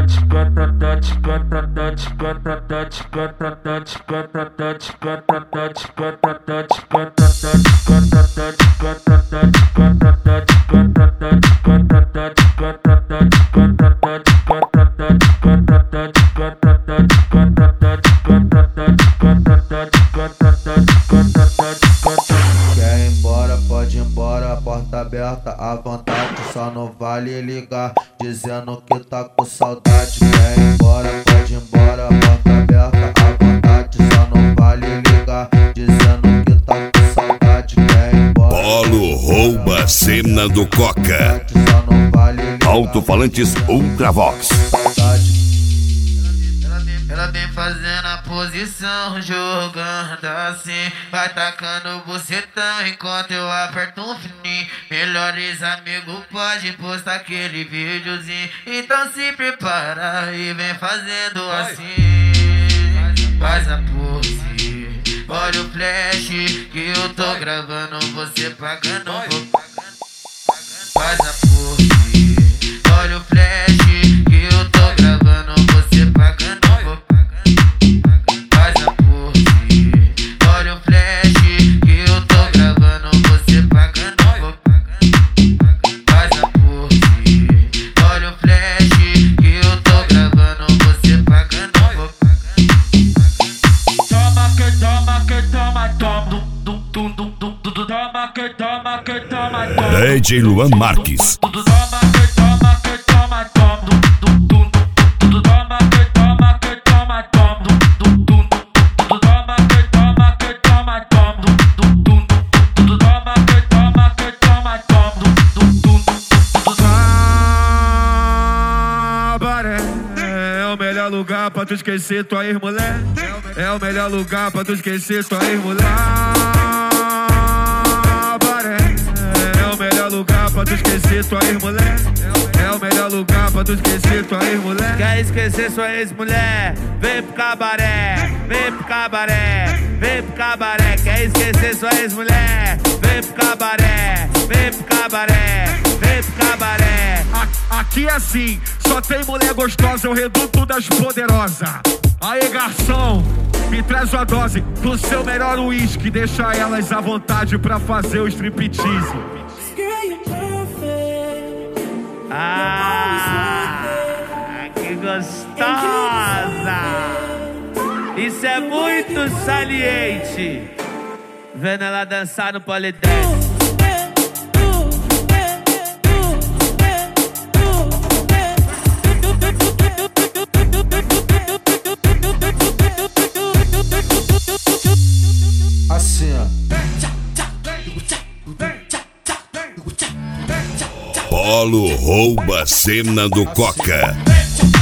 Quer ir embora, pode ir embora, a porta aberta à vontade. Só não vale ligar, dizendo que tá com saudade. Quer ir embora, pode ir embora, a porta aberta à vontade. Só não vale ligar, dizendo que tá com saudade. Quer ir embora. Polo rouba a cena do Coca. Só não vale ligar. Alto-falantes Ultravox. Ela vem fazendo a posição, jogando assim, vai tacando bucetão enquanto eu aperto um fininho. Melhores amigos pode postar aquele videozinho, então se prepara e vem fazendo assim. Faz a pose, olha o flash que eu tô gravando, você pagando. Faz a pose, olha o flash que eu tô gravando, você pagando. DJ Luan Marques. É o melhor lugar pra tu esquecer tua ex-mulher. É o melhor lugar pra tu esquecer tua ex-mulher. É o melhor lugar pra tu esquecer tua ex-mulher. É o melhor lugar pra tu esquecer tua ex-mulher. Quer esquecer sua ex-mulher? Vem pro cabaré, vem pro cabaré, vem pro cabaré. Quer esquecer sua ex-mulher? Vem pro cabaré, vem pro cabaré, vem pro cabaré. Aqui é assim, só tem mulher gostosa, é o reduto das poderosas. Aí, garçom, me traz uma dose do seu melhor uísque. Deixa elas à vontade pra fazer o striptease. Que gostosa! Isso é muito saliente. Vendo ela dançar no polidense. Assim, ó. Polo rouba a cena do Coca.